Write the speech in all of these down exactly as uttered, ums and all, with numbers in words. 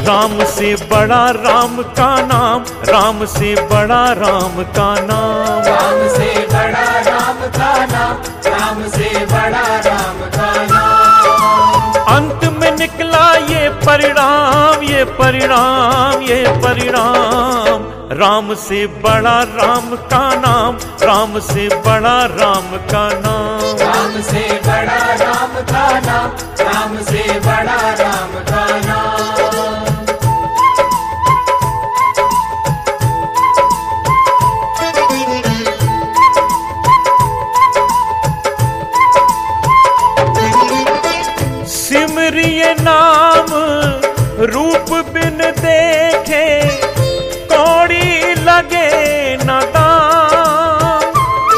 राम से बड़ा राम का नाम, राम से बड़ा राम का नाम, राम से बड़ा राम का नाम, राम से बड़ा राम का नाम। अंत में निकला ये परिणाम, ये परिणाम, ये परिणाम। राम से बड़ा राम का नाम, राम से बड़ा राम का नाम, राम से बड़ा राम का नाम, राम से बड़ा राम का नाम। सिमरिए नाम रूप बिन देखे, कौड़ी लगे न दाम।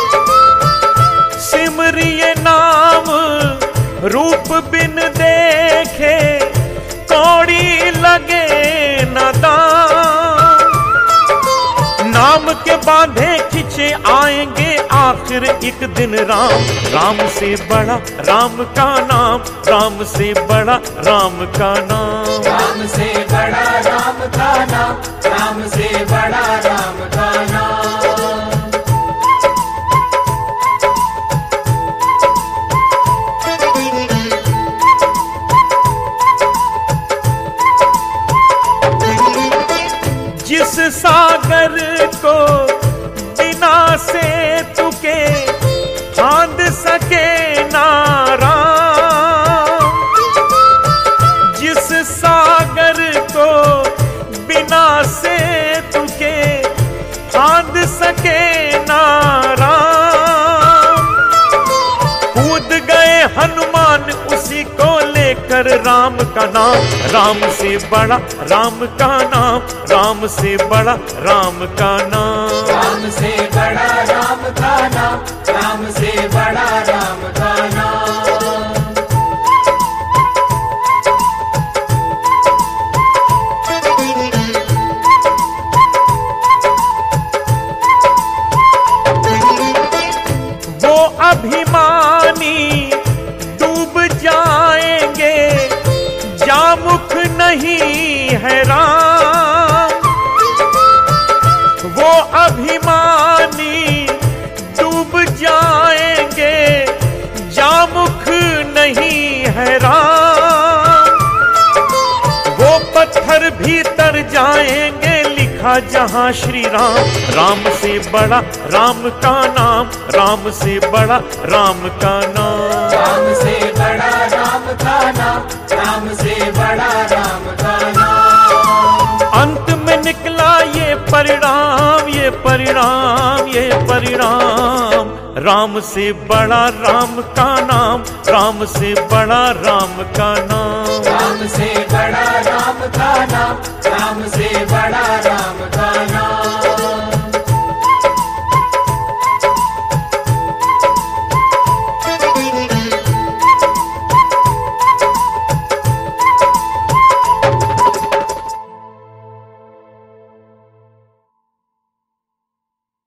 सिमरिए नाम रूप बिन देखे, कौड़ी लगे न दाम। नाम के बांधे खिंचे आएंगे आखिर एक दिन राम, राम से बड़ा राम का नाम, राम से बड़ा राम का नाम, राम से बड़ा राम का नाम, राम से बड़ा राम का नाम। जिस सागर को बिना से तुके फांद सके ना राम, जिस सागर को बिना से तुके फांद सके ना राम। कूद गए हनुमान उसी को लेकर राम का नाम, राम से बड़ा राम का नाम, राम से बड़ा राम का नाम, राम से बड़ा राम का नाम, राम से बड़ा राम का नाम। वो अभिमानी डूब जाएंगे, जामुख नहीं है राम। वो अभिमानी डूब जाएंगे, जामुख नहीं है राम। वो पत्थर भीतर जाएंगे, लिखा जहां श्री राम। राम से बड़ा राम का नाम, राम से बड़ा राम का नाम, राम से बड़ा राम का नाम, राम से बड़ा राम का नाम। अंत में निकला ये परिणाम, ये परिणाम, ये परिणाम। राम से बड़ा राम का नाम, राम से बड़ा राम का नाम, राम से बड़ा राम का नाम, राम से बड़ा राम का